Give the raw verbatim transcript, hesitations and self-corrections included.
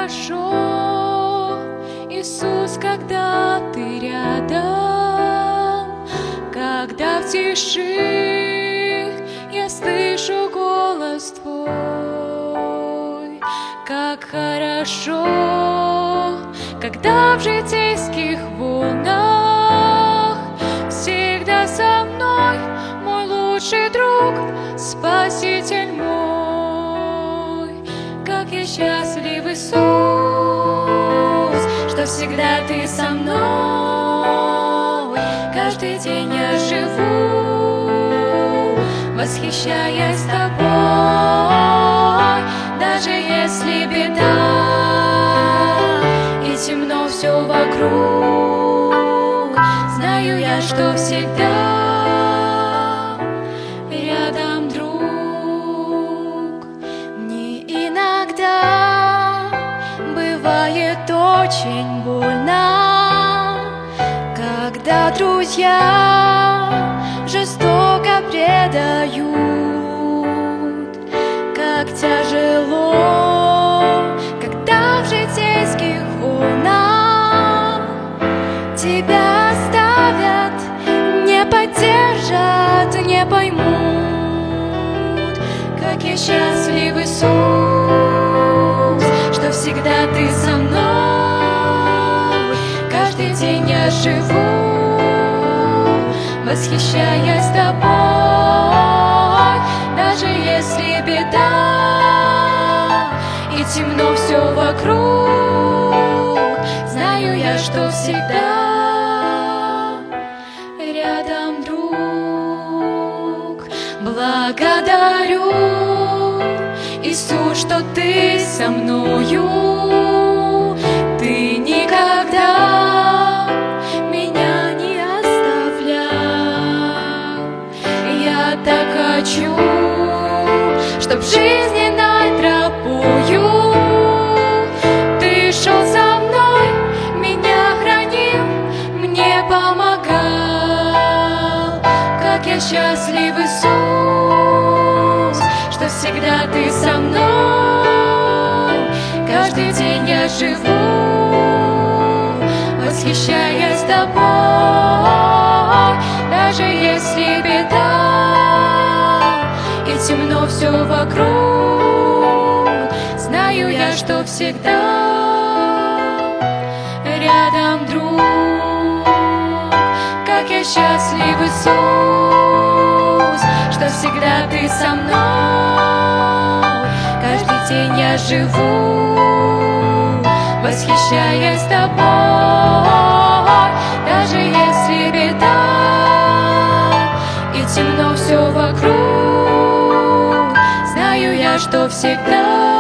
хорошо, Иисус, когда Ты рядом, когда в тиши я слышу голос Твой. Как хорошо, когда в житейских волнах всегда со мной мой лучший друг, Спаситель мой. Как я счастлив, Иисус, что всегда Ты со мной. Каждый день я живу, восхищаясь Тобой. Даже если беда и темно все вокруг, знаю я, что всегда рядом друг. Мне иногда бывает очень больно, когда друзья жестоко предают. Как тяжело, когда в житейских волнах тебя оставят, не поддержат, не поймут. Как я счастлив, Иисус, что всегда Ты со мной. Каждый день я живу, восхищаясь Тобой. Даже если беда и темно все вокруг, знаю я, что всегда рядом друг. Благодарю, Иисус, что Ты со мною. Ты никогда меня не оставлял. Я так хочу, чтоб жизненной тропою Ты шел со мной, меня хранил, мне помогал. Как я счастлив, Иисус, что всегда Ты со мной. Каждый день я живу, восхищаясь Тобой. Даже если беда и темно все вокруг, знаю я, что всегда рядом друг. Как я счастлив, Иисус, что всегда Ты со мной. Каждый день я живу, восхищаясь Тобой. Даже если беда и темно все вокруг, знаю я, что всегда